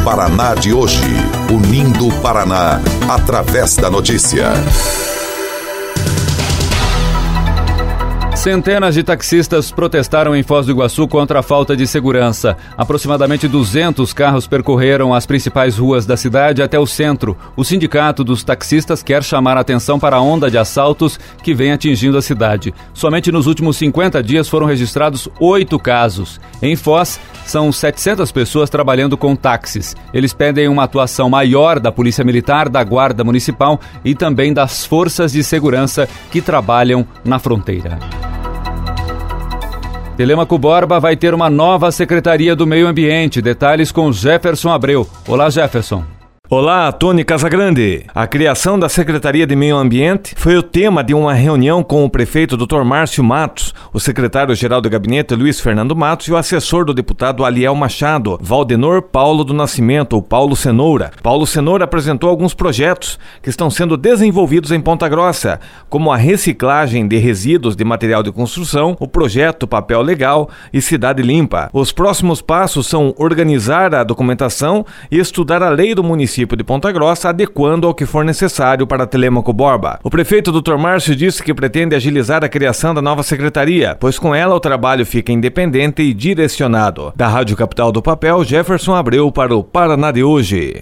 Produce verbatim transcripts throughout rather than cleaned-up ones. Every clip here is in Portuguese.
Paraná de hoje. Unindo o Paraná, através da notícia. Centenas de taxistas protestaram em Foz do Iguaçu contra a falta de segurança. Aproximadamente duzentos carros percorreram as principais ruas da cidade até o centro. O sindicato dos taxistas quer chamar a atenção para a onda de assaltos que vem atingindo a cidade. Somente nos últimos cinquenta dias foram registrados oito casos. Em Foz, são setecentas pessoas trabalhando com táxis. Eles pedem uma atuação maior da Polícia Militar, da Guarda Municipal e também das forças de segurança que trabalham na fronteira. Telêmaco Borba vai ter uma nova Secretaria do Meio Ambiente. Detalhes com Jefferson Abreu. Olá, Jefferson. Olá, Tony Casagrande. A criação da Secretaria de Meio Ambiente foi o tema de uma reunião com o prefeito doutor Márcio Matos, o secretário-geral do gabinete Luiz Fernando Matos e o assessor do deputado Aliel Machado, Valdenor Paulo do Nascimento, ou Paulo Cenoura. Paulo Cenoura apresentou alguns projetos que estão sendo desenvolvidos em Ponta Grossa, como a reciclagem de resíduos de material de construção, o projeto Papel Legal e Cidade Limpa. Os próximos passos são organizar a documentação e estudar a lei do município de Ponta Grossa, adequando ao que for necessário para Telêmaco Borba. O prefeito doutor Márcio disse que pretende agilizar a criação da nova secretaria, pois com ela o trabalho fica independente e direcionado. Da Rádio Capital do Papel, Jefferson Abreu para o Paraná de hoje.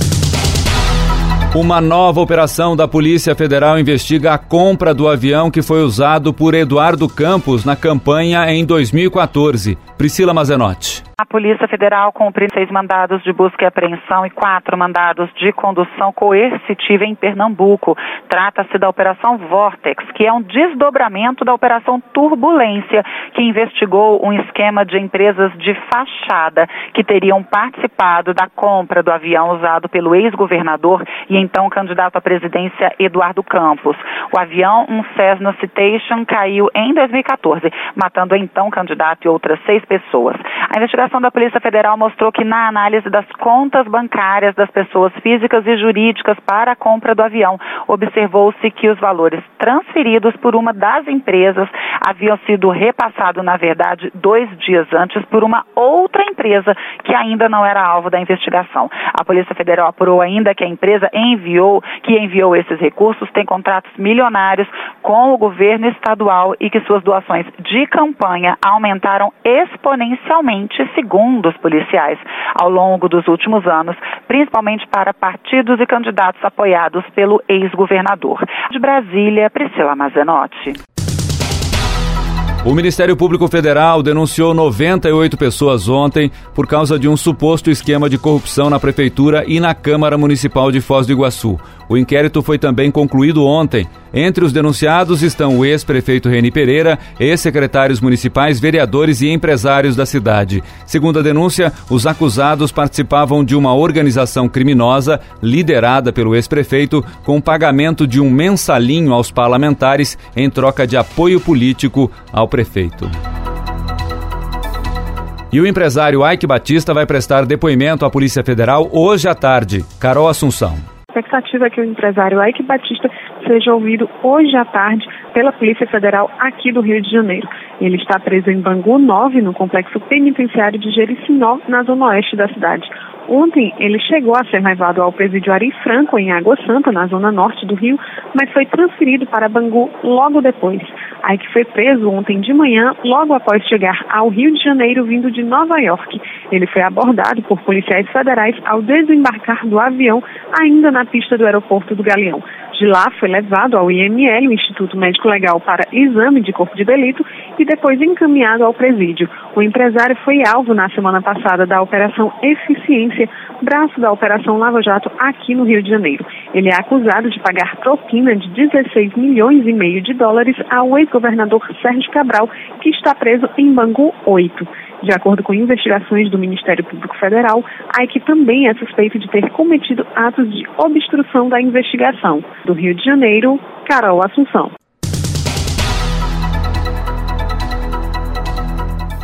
Uma nova operação da Polícia Federal investiga a compra do avião que foi usado por Eduardo Campos na campanha em dois mil e quatorze. Priscila Mazenotti. A Polícia Federal cumpriu seis mandados de busca e apreensão e quatro mandados de condução coercitiva em Pernambuco. Trata-se da Operação Vortex, que é um desdobramento da Operação Turbulência, que investigou um esquema de empresas de fachada que teriam participado da compra do avião usado pelo ex-governador e então candidato à presidência Eduardo Campos. O avião, um Cessna Citation, caiu em dois mil e quatorze, matando o então candidato e outras seis pessoas. A investigação da Polícia Federal mostrou que na análise das contas bancárias das pessoas físicas e jurídicas para a compra do avião, observou-se que os valores transferidos por uma das empresas haviam sido repassados, na verdade, dois dias antes por uma outra empresa que ainda não era alvo da investigação. A Polícia Federal apurou ainda que a empresa enviou, que enviou esses recursos tem contratos milionários com o governo estadual e que suas doações de campanha aumentaram exponencialmente, segundo os policiais, ao longo dos últimos anos, principalmente para partidos e candidatos apoiados pelo ex-governador. De Brasília, Priscila Mazenotti. O Ministério Público Federal denunciou noventa e oito pessoas ontem por causa de um suposto esquema de corrupção na Prefeitura e na Câmara Municipal de Foz do Iguaçu. O inquérito foi também concluído ontem. Entre os denunciados estão o ex-prefeito Reni Pereira, ex-secretários municipais, vereadores e empresários da cidade. Segundo a denúncia, os acusados participavam de uma organização criminosa liderada pelo ex-prefeito com pagamento de um mensalinho aos parlamentares em troca de apoio político ao prefeito. E o empresário Ike Batista vai prestar depoimento à Polícia Federal hoje à tarde. Carol Assunção. A expectativa é que o empresário Ike Batista seja ouvido hoje à tarde pela Polícia Federal aqui do Rio de Janeiro. Ele está preso em Bangu nove, no complexo penitenciário de Jericinó, na zona oeste da cidade. Ontem, ele chegou a ser levado ao presídio Ari Franco, em Água Santa, na zona norte do Rio, mas foi transferido para Bangu logo depois. Ike foi preso ontem de manhã, logo após chegar ao Rio de Janeiro, vindo de Nova York. Ele foi abordado por policiais federais ao desembarcar do avião, ainda na pista do aeroporto do Galeão. De lá, foi levado ao I M L, o Instituto Médico Legal, para exame de corpo de delito e depois encaminhado ao presídio. O empresário foi alvo na semana passada da Operação Eficiência, braço da Operação Lava Jato aqui no Rio de Janeiro. Ele é acusado de pagar propina de dezesseis milhões e meio de dólares ao ex-governador Sérgio Cabral, que está preso em Bangu oito. De acordo com investigações do Ministério Público Federal, Ike também é suspeito de ter cometido atos de obstrução da investigação. Do Rio de Janeiro, Carol Assunção.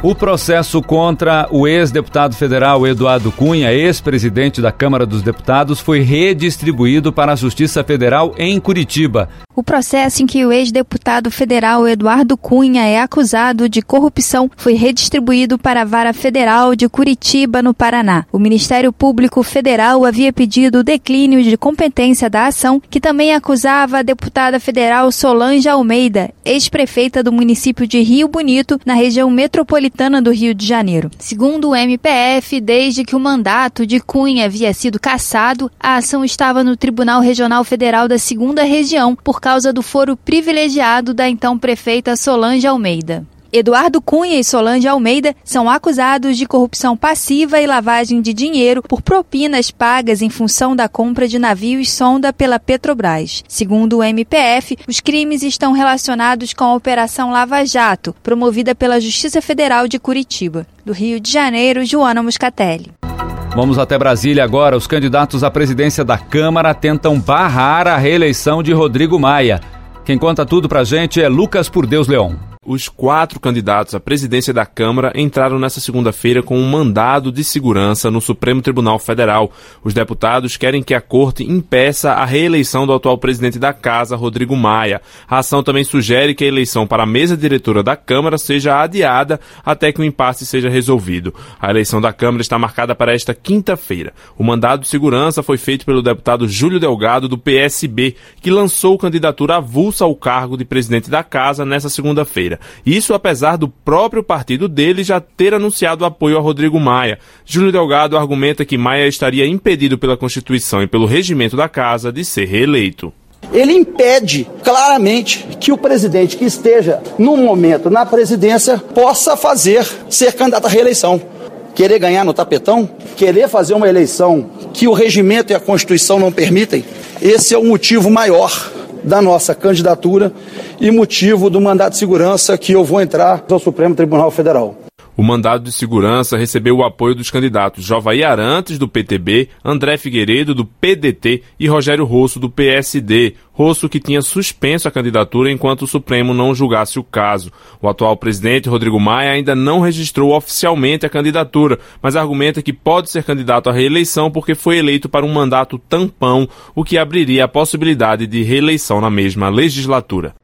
O processo contra o ex-deputado federal Eduardo Cunha, ex-presidente da Câmara dos Deputados, foi redistribuído para a Justiça Federal em Curitiba. O processo em que o ex-deputado federal Eduardo Cunha é acusado de corrupção foi redistribuído para a Vara Federal de Curitiba, no Paraná. O Ministério Público Federal havia pedido o declínio de competência da ação, que também acusava a deputada federal Solange Almeida, ex-prefeita do município de Rio Bonito, na região metropolitana do Rio de Janeiro. Segundo o M P F, desde que o mandato de Cunha havia sido cassado, a ação estava no Tribunal Regional Federal da segunda Região, por causa do foro privilegiado da então prefeita Solange Almeida. Eduardo Cunha e Solange Almeida são acusados de corrupção passiva e lavagem de dinheiro por propinas pagas em função da compra de navios sonda pela Petrobras. Segundo o M P F, os crimes estão relacionados com a Operação Lava Jato, promovida pela Justiça Federal de Curitiba. Do Rio de Janeiro, Joana Moscatelli. Vamos até Brasília agora. Os candidatos à presidência da Câmara tentam barrar a reeleição de Rodrigo Maia. Quem conta tudo pra gente é Lucas Por Deus Leon. Os quatro candidatos à presidência da Câmara entraram nesta segunda-feira com um mandado de segurança no Supremo Tribunal Federal. Os deputados querem que a Corte impeça a reeleição do atual presidente da Casa, Rodrigo Maia. A ação também sugere que a eleição para a mesa diretora da Câmara seja adiada até que o impasse seja resolvido. A eleição da Câmara está marcada para esta quinta-feira. O mandado de segurança foi feito pelo deputado Júlio Delgado, do P S B, que lançou candidatura avulsa ao cargo de presidente da Casa nesta segunda-feira. Isso apesar do próprio partido dele já ter anunciado apoio a Rodrigo Maia. Júlio Delgado argumenta que Maia estaria impedido pela Constituição e pelo regimento da Casa de ser reeleito. Ele impede claramente que o presidente que esteja no momento na presidência possa fazer, ser candidato à reeleição. Querer ganhar no tapetão, querer fazer uma eleição que o regimento e a Constituição não permitem, esse é o motivo maior da nossa candidatura e motivo do mandato de segurança que eu vou entrar ao Supremo Tribunal Federal. O mandado de segurança recebeu o apoio dos candidatos Jovair Arantes, do P T B, André Figueiredo, do P D T e Rogério Rosso, do P S D. Rosso que tinha suspenso a candidatura enquanto o Supremo não julgasse o caso. O atual presidente, Rodrigo Maia, ainda não registrou oficialmente a candidatura, mas argumenta que pode ser candidato à reeleição porque foi eleito para um mandato tampão, o que abriria a possibilidade de reeleição na mesma legislatura.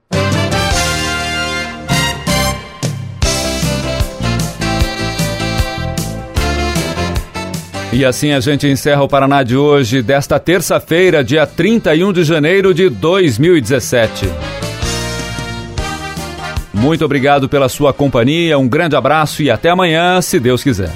E assim a gente encerra o Paraná de hoje, desta terça-feira, dia trinta e um de janeiro de dois mil e dezessete. Muito obrigado pela sua companhia, um grande abraço e até amanhã, se Deus quiser.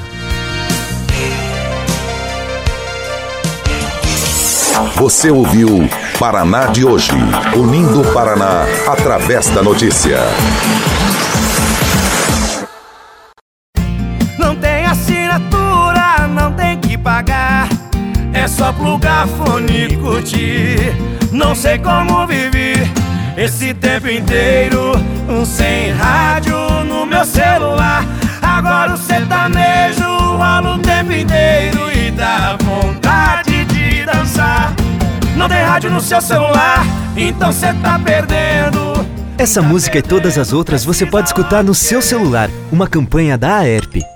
Você ouviu Paraná de hoje, unindo o Paraná através da notícia. Não tem assinatura, não tem que pagar, é só plugar fone e curtir. Não sei como vivi esse tempo inteiro sem rádio no meu celular. Agora o sertanejo rola o tempo inteiro e dá vontade de dançar. Não tem rádio no seu celular, então cê tá perdendo. Essa música e todas as outras você pode escutar no seu celular. Uma campanha da A E R P.